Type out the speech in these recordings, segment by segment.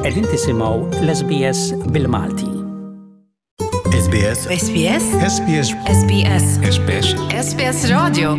Qegħdin tisimgħu l-SBS bil-Malti. SBS SBS SBS SBS SBS SBS Radio.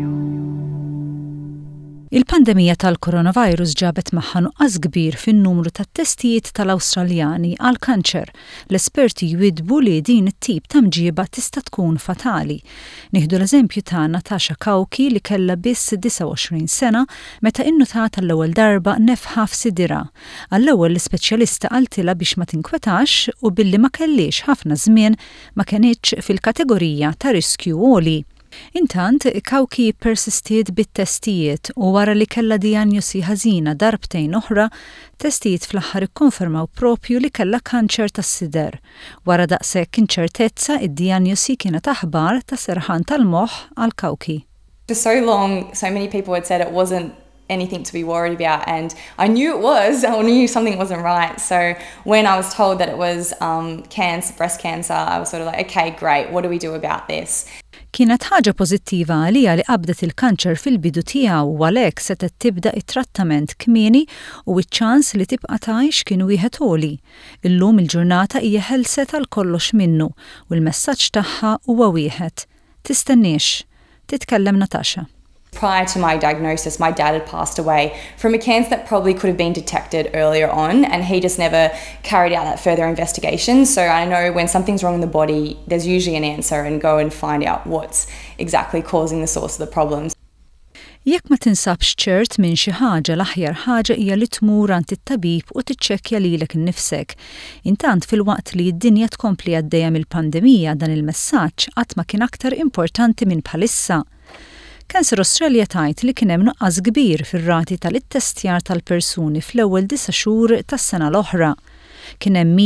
Il-pandemija tal-coronavirus ġabet magħha nuqqas kbir fin-numru tat-testijiet tal-Awstraljani għal kanċer. L-esperti jwidbu li din it-tip ta' mġieba tista' tkun fatali. Nieħdu l-eżempju ta' Natasha Kauki li kellha biss 29 sena meta innutata l-ewwel darba nefħa f'sidira. Għall-ewwel l-ispeċjalista qaltilha biex ma tinkwetax u billi ma kellix ħafna żmien ma kinitx fil-kategorija ta' riskju għoli. Intant, Kauki persistiet bit-testijiet u wara li kellha dijanjosi ħażina darbtejn oħra, testijiet fl-aħħar ikkonfermaw propju li kellha kanċer tas-sider. Wara daqshekk inċertezza, id-dijanjosi kienet aħbar ta' serħan tal-moħħ għal Kauki. For so long, so many people had said it wasn't anything to be worried about, and I knew it was. I knew something wasn't right. So when I was told that it was breast cancer, I was sort of like, okay, great, what do we do about this? Kienet ħaġa pożittiva għalija li qabdet il-kanċer fil-bidu tiegħu u għalhekk setet tibda it-trattament kmieni u ċ-ċans li tibqa' tgħix kien wieħed għoli. Illum il-ġurnata hija ħelset għal kollox minnu u l-messaġġ tagħha huwa wieħed. Tistenniex. Titkellem Natasha. Prior to my diagnosis, my dad had passed away from a cancer that probably could have been detected earlier on, and he just never carried out that further investigation. So I know when something's wrong in the body, there's usually an answer, and go and find out what's exactly causing the source of the problems. Jekk ma tinsabx ċert minn xi ħaġa, l-aħjar ħaġa hija li tmur għand it-tabib u tiċċekkja lilek innifsek. Intant fil-waqt li d-dinja tkompli għaddejja mill-pandemija, dan il-messaġġ qatt ma kien aktar importanti minn bħalissa. Cancer Australia tgħid li kien hemm nuqqas kbir fir-rati tal-ittestjar tal-persuni fl-ewwel 9 xhur tas-sena l-oħra. Kien hemm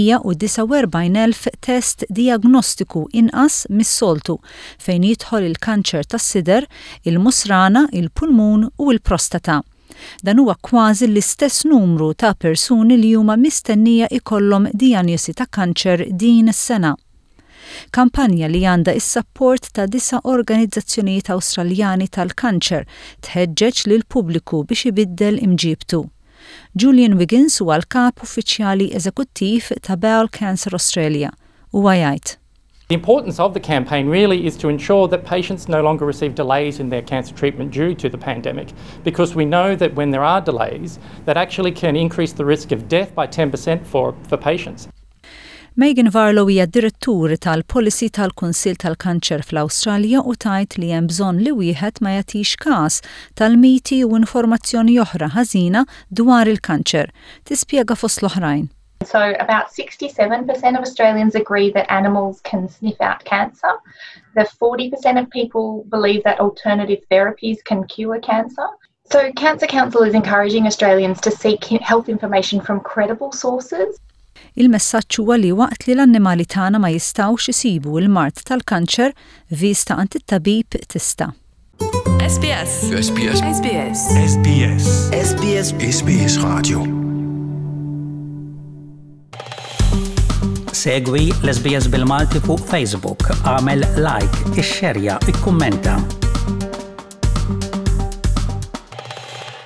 149,000 test diagnostiku inqas mis-soltu fejn jidħol il-kanċer tas-sider, il-musrana, il-pulmun u l-prostata. Dan huwa kważi l-istess numru ta' persuni li huma mistennija ikollhom dijanjosi ta' kanċer din is-sena. Kampanja li għandha is-sapport ta' 9 organizzazzjonijiet Awstraljani tal-kanċer tħeġġeġ lil pubbliku biex ibiddel imġibtu. Julian Wiggins huwa l-kap uffiċjali eżekuttiv ta' Bowel Cancer Australia huwa jgħid. The importance of the campaign really is to ensure that patients no longer receive delays in their cancer treatment due to the pandemic, because we know that when there are delays, that actually can increase the risk of death by 10% for patients. Megan Varlow hija direttur tal-Policy tal-Kunsill tal-Kanċer fl-Awstralja u tgħid li hemm bżonn li wieħed ma jagħtix każ tal-miti u informazzjoni oħra ħażina dwar il-kanċer. Tispjega fost l-oħrajn. So about 67% of Australians agree that animals can sniff out cancer. The 40% of people believe that alternative therapies can cure cancer. So Cancer Council is encouraging Australians to seek health information from credible sources. Il-messaġġ huwa li waqt li l-annimali tagħna ma jistgħux isibu l-mart tal-kanċer, vista għand it-tabib tista'. SBS SBS SBS SBS SBS SBS Radio. Segwi l-SBS bil-Malti fuq Facebook, għamel like, ixxerja, ikkummenta.